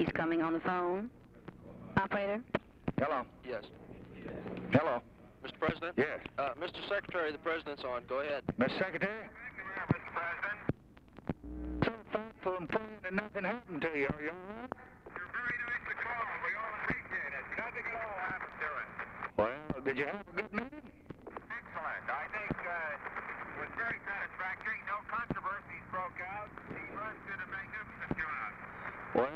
He's coming on the phone. Operator? Hello. Yes. Hello. Mr. President? Yes. Mr. Secretary, the President's on. Go ahead. Mr. Secretary? Thank you, Mr. President. So thoughtful and praying that nothing happened to you. Are you all right? You're very nice to call. We all appreciate it. Nothing at all happened to us. Well, did you have a good meeting? Excellent. I think it was very satisfactory. No controversies broke out. The run did a magnificent job. Well,